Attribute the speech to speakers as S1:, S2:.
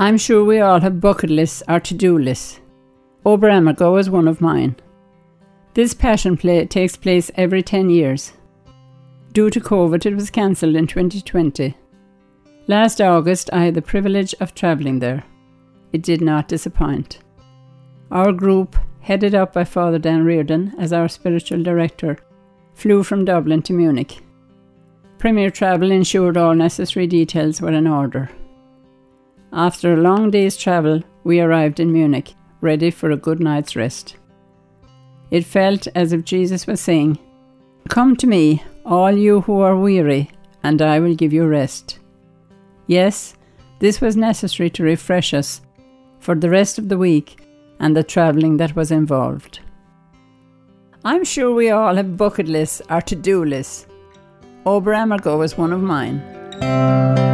S1: I'm sure we all have bucket lists or to-do lists. Oberammergau is one of mine. This passion play takes place every 10 years. Due to COVID, it was cancelled in 2020. Last August, I had the privilege of travelling there. It did not disappoint. Our group, headed up by Father Dan Reardon as our spiritual director, flew from Dublin to Munich. Premier Travel ensured all necessary details were in order. After a long day's travel, we arrived in Munich, ready for a good night's rest. It felt as if Jesus was saying, "Come to me, all you who are weary, and I will give you rest." Yes, this was necessary to refresh us for the rest of the week and the travelling that was involved. I'm sure we all have bucket lists or to-do lists. Oberammergau is one of mine.